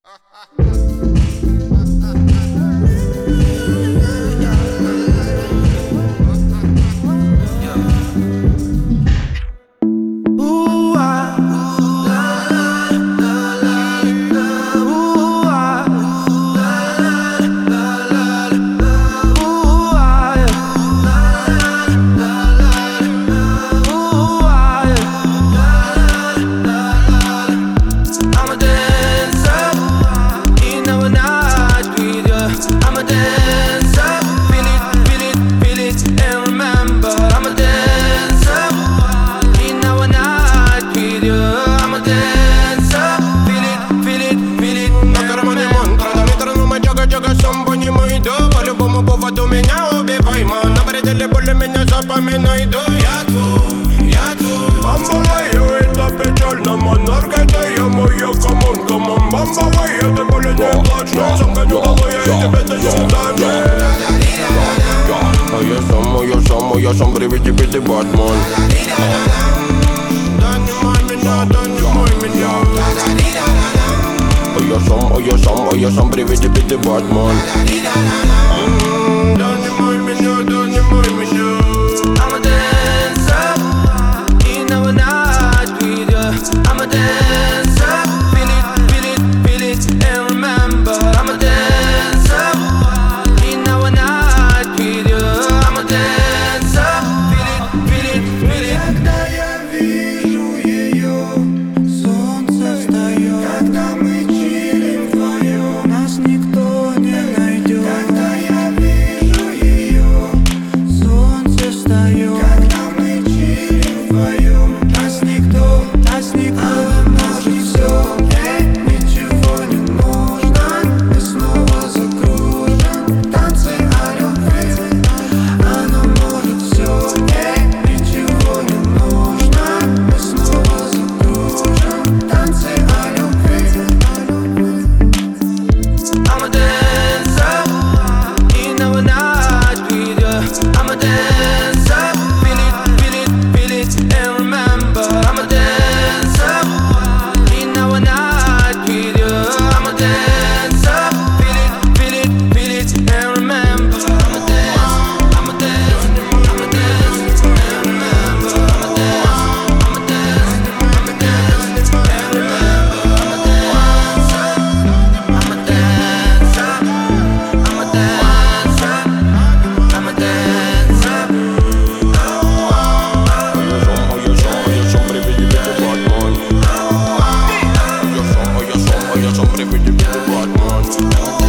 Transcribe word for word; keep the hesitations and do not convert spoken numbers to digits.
По-любому поводу меня убивай, ман. На пределе боли меня запоминай, да я твой, я твой. Бамбалай, это печально, монарка, это я моя коммунка. Бамбалай, это более не плачь, но сам гоню головой, я тебе даю даме. А я сам, а я сам, а я сам, привет тебе, ты Батман. Донимай меня, донимай меня. А я сам, а я сам, а я сам, привет тебе, ты Батман. Донимай меня, донимай меня. I'ma dance up, you know when I with you. I'ma dance up, feel it, feel it, feel it, and remember. I'ma dance up, you know when I with you. I'ma dance up, feel it, feel it, feel it. Когда я вижу ее, солнце встает. Когда мы чилим вдвоем, нас никто не найдет. Когда я вижу ее, солнце встает. Когда мы чилим вдвоем, нас никто, нас никто не может все. Эй, ничего не нужно, мы снова закружим. Танцы о любви, она может все. Эй, ничего не нужно, мы снова закружим. Танцы о любви, о любви. I'ma dance up, you know when I with you. I'ma dance up, feel it, feel it, feel it, and remember. I'ma dance up, you know when I with you. I'ma dance up, feel it, feel it, feel it, and remember. I'ma dance, I'ma dance, I'ma dance, and remember. I'ma dance, I'ma dance, I'ma dance, and remember. I'ma dance up, I'ma dance up, I'ma dance up. А я сам, а я сам, а я сам, привет тебе, ты Батман.